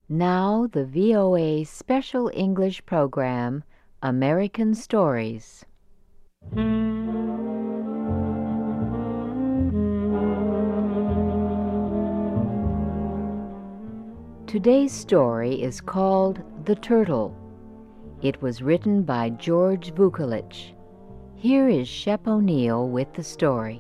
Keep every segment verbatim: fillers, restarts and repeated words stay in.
Now the V O A Special English Program, American Stories. Today's story is called The Turtle. It was written by George Vukolich. Here is Shep O'Neill with the story.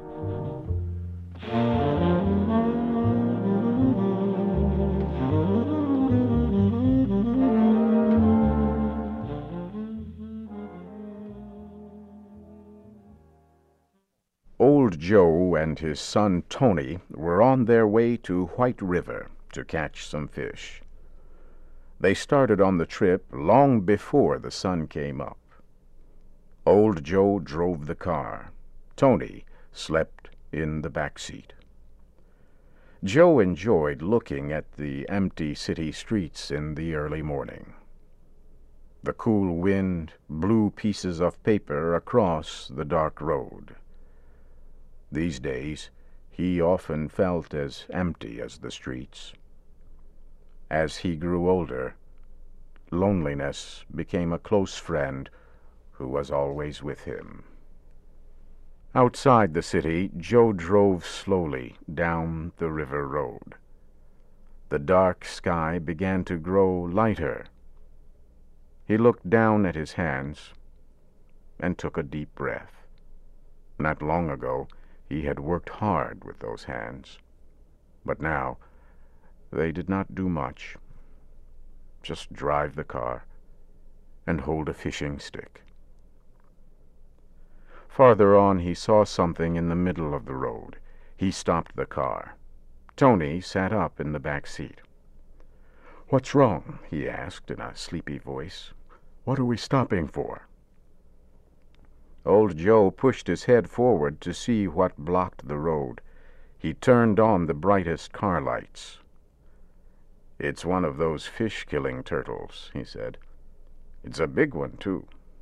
Old Joe and his son Tony were on their way to White River to catch some fish. They started on the trip long before the sun came up. Old Joe drove the car. Tony slept in the back seat. Joe enjoyed looking at the empty city streets in the early morning. The cool wind blew pieces of paper across the dark road. These days, he often felt as empty as the streets. As he grew older, loneliness became a close friend who was always with him. Outside the city, Joe drove slowly down the river road. The dark sky began to grow lighter. He looked down at his hands and took a deep breath. Not long ago, he had worked hard with those hands, but now they did not do much. Just drive the car and hold a fishing stick. Farther on, he saw something in the middle of the road. He stopped the car. Tony sat up in the back seat. "What's wrong?" he asked in a sleepy voice. "What are we stopping for?" Old Joe pushed his head forward to see what blocked the road. He turned on the brightest car lights. "It's one of those fish-killing turtles," he said. "It's a big one, too."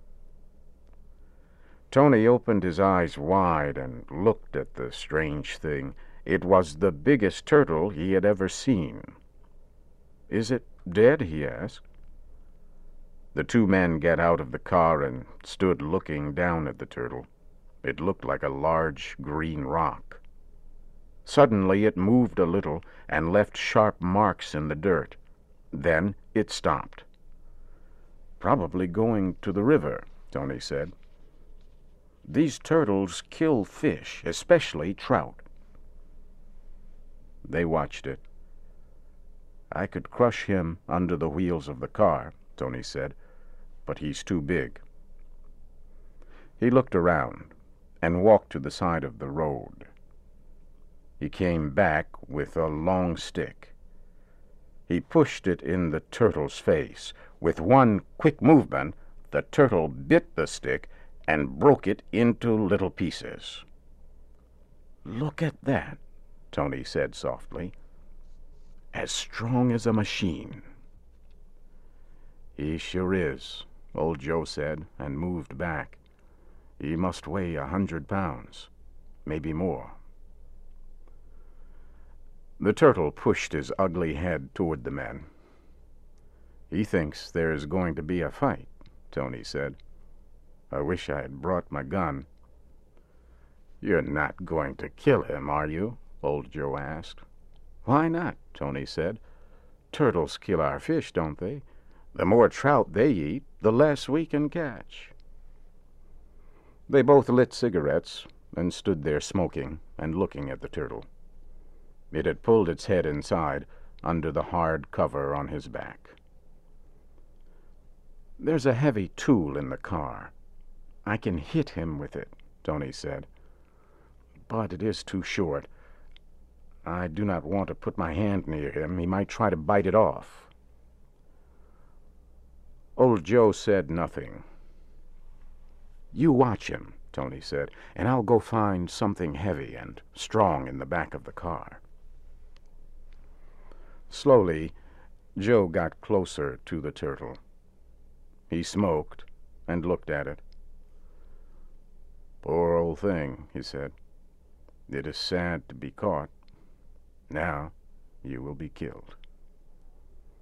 Tony opened his eyes wide and looked at the strange thing. It was the biggest turtle he had ever seen. "Is it dead?" he asked. The two men got out of the car and stood looking down at the turtle. It looked like a large green rock. Suddenly it moved a little and left sharp marks in the dirt. Then it stopped. "Probably going to the river," Tony said. "These turtles kill fish, especially trout." They watched it. "I could crush him under the wheels of the car," Tony said, "but he's too big." He looked around and walked to the side of the road. He came back with a long stick. He pushed it in the turtle's face. With one quick movement, the turtle bit the stick and broke it into little pieces. "Look at that," Tony said softly. "As strong as a machine." "He sure is," Old Joe said, and moved back. "He must weigh a hundred pounds, maybe more." The turtle pushed his ugly head toward the men. "He thinks there is going to be a fight," Tony said. "I wish I had brought my gun." "You're not going to kill him, are you?" Old Joe asked. "Why not?" Tony said. "Turtles kill our fish, don't they? The more trout they eat, the less we can catch." They both lit cigarettes and stood there smoking and looking at the turtle. It had pulled its head inside under the hard cover on his back. "There's a heavy tool in the car. I can hit him with it," Tony said. "But it is too short. I do not want to put my hand near him. He might try to bite it off." Old Joe said nothing. "You watch him," Tony said, "and I'll go find something heavy and strong in the back of the car." Slowly, Joe got closer to the turtle. He smoked and looked at it. "Poor old thing," he said. "It is sad to be caught. Now you will be killed."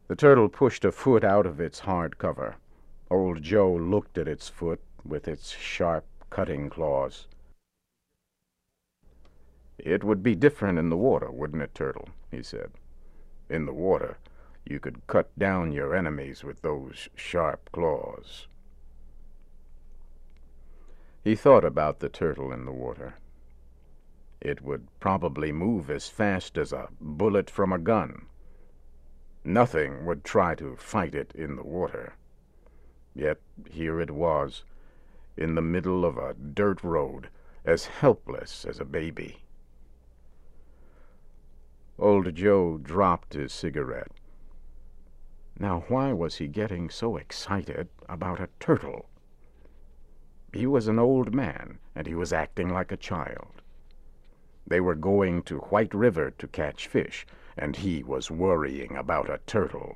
The turtle pushed a foot out of its hard cover. Old Joe looked at its foot with its sharp, cutting claws. "It would be different in the water, wouldn't it, Turtle?" he said. "In the water, you could cut down your enemies with those sharp claws." He thought about the turtle in the water. It would probably move as fast as a bullet from a gun. Nothing would try to fight it in the water. Yet here it was, in the middle of a dirt road, as helpless as a baby. Old Joe dropped his cigarette. Now why was he getting so excited about a turtle? He was an old man, and he was acting like a child. They were going to White River to catch fish, and he was worrying about a turtle.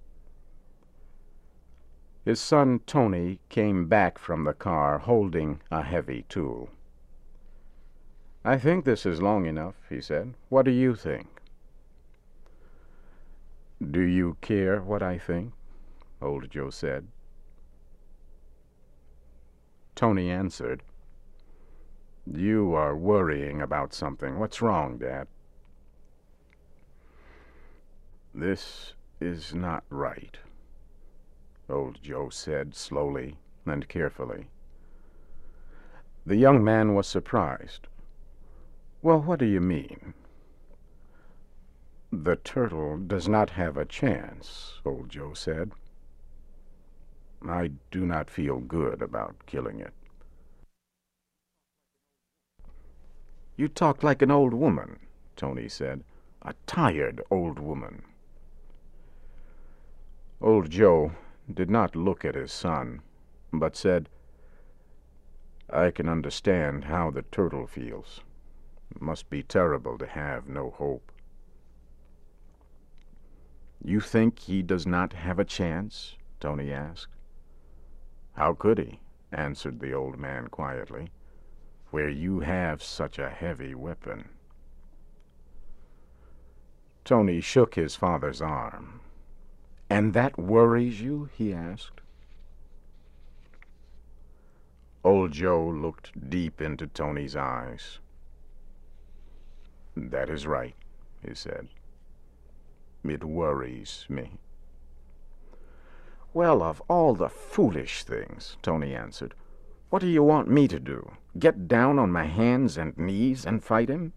His son Tony came back from the car holding a heavy tool. "I think this is long enough," he said. "What do you think?" "Do you care what I think?" Old Joe said. Tony answered, "You are worrying about something. What's wrong, Dad?" "This is not right," Old Joe said slowly and carefully. The young man was surprised. "Well, what do you mean?" "The turtle does not have a chance," Old Joe said. "I do not feel good about killing it." "You talk like an old woman," Tony said. "A tired old woman." Old Joe did not look at his son, but said, "I can understand how the turtle feels. It must be terrible to have no hope." "You think he does not have a chance?" Tony asked. "How could he?" answered the old man quietly, "where you have such a heavy weapon." Tony shook his father's arm. "And that worries you?" he asked. Old Joe looked deep into Tony's eyes. "That is right," he said. "It worries me." "Well, of all the foolish things," Tony answered, "what do you want me to do? Get down on my hands and knees and fight him?"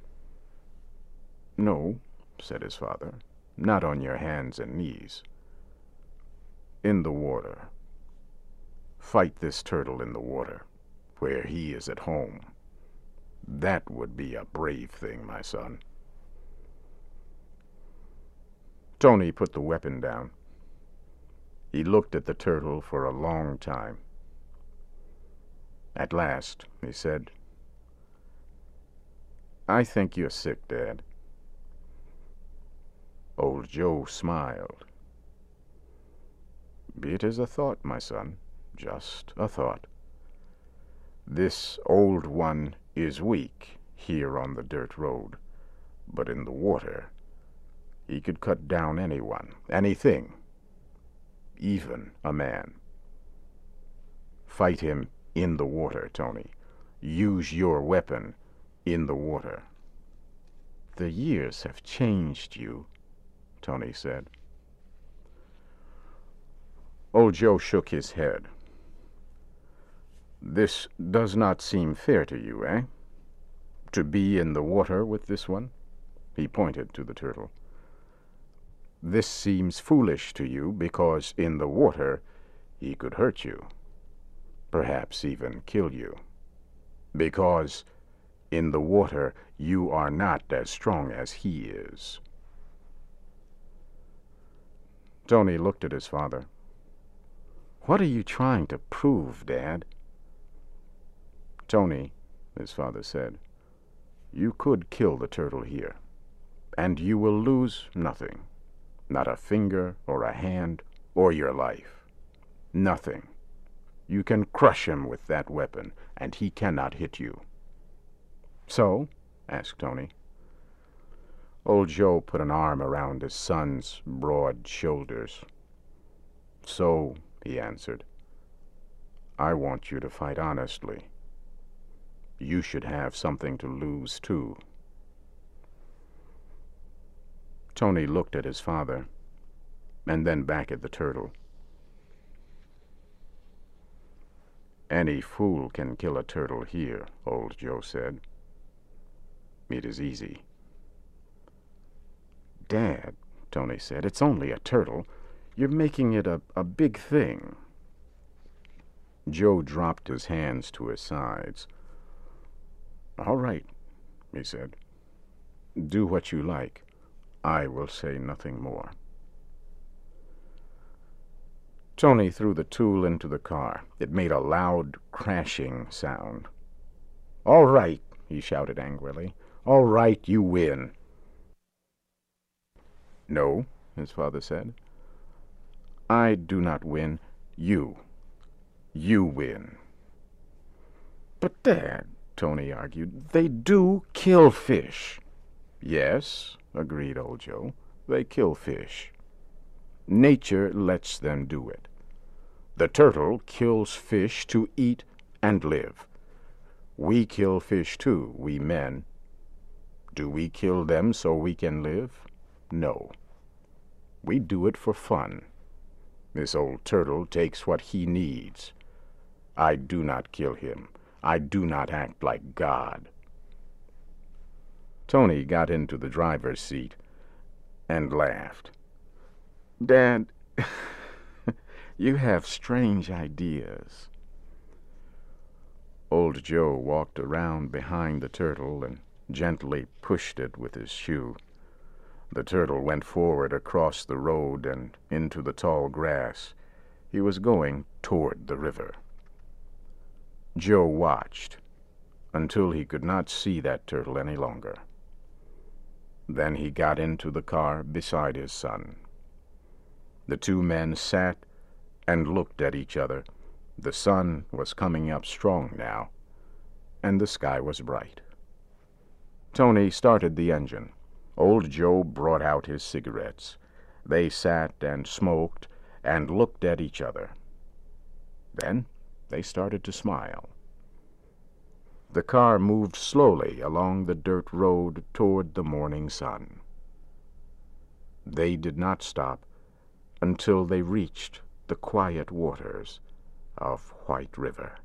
"No," said his father, "not on your hands and knees. In the water. Fight this turtle in the water, where he is at home. That would be a brave thing, my son." Tony put the weapon down. He looked at the turtle for a long time. At last, he said, "I think you're sick, Dad." Old Joe smiled. "It is a thought, my son, just a thought. This old one is weak here on the dirt road, but in the water he could cut down anyone, anything, even a man. Fight him in the water, Tony. Use your weapon in the water." "The years have changed you," Tony said. Old Joe shook his head. "This does not seem fair to you, eh? To be in the water with this one?" He pointed to the turtle. "This seems foolish to you because in the water he could hurt you, perhaps even kill you. Because in the water you are not as strong as he is." Tony looked at his father. "What are you trying to prove, Dad?" "Tony," his father said, "you could kill the turtle here, and you will lose nothing. Not a finger or a hand or your life. Nothing. You can crush him with that weapon, and he cannot hit you." "So?" asked Tony. Old Joe put an arm around his son's broad shoulders. "So," he answered, "I want you to fight honestly. You should have something to lose, too." Tony looked at his father, and then back at the turtle. "Any fool can kill a turtle here," Old Joe said. "It is easy." "Dad," Tony said, "it's only a turtle. You're making it a, a big thing." Joe dropped his hands to his sides. "All right," he said. "Do what you like. I will say nothing more." Tony threw the tool into the car. It made a loud, crashing sound. "All right," he shouted angrily. "All right, you win." "No," his father said. "I do not win. You. You win." "But, Dad," Tony argued, "they do kill fish." "Yes," agreed Old Joe, "they kill fish. Nature lets them do it. The turtle kills fish to eat and live. We kill fish too, we men. Do we kill them so we can live? No. We do it for fun. This old turtle takes what he needs. I do not kill him. I do not act like God." Tony got into the driver's seat and laughed. "Dad, you have strange ideas." Old Joe walked around behind the turtle and gently pushed it with his shoe. The turtle went forward across the road and into the tall grass. He was going toward the river. Joe watched until he could not see that turtle any longer. Then he got into the car beside his son. The two men sat and looked at each other. The sun was coming up strong now, and the sky was bright. Tony started the engine. Old Joe brought out his cigarettes. They sat and smoked and looked at each other. Then they started to smile. The car moved slowly along the dirt road toward the morning sun. They did not stop until they reached the quiet waters of White River.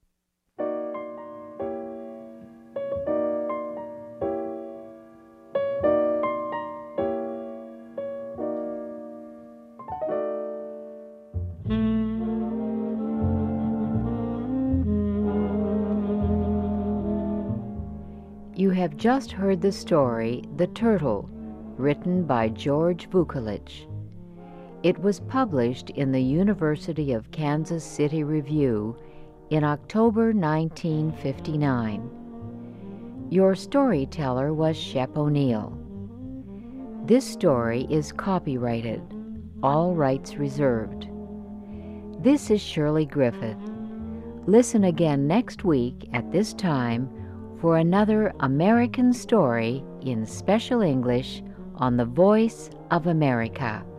You have just heard the story, The Turtle, written by George Vukolich. It was published in the University of Kansas City Review in October nineteen fifty-nine. Your storyteller was Shep O'Neill. This story is copyrighted, all rights reserved. This is Shirley Griffith. Listen again next week at this time for another American story in special English on the Voice of America.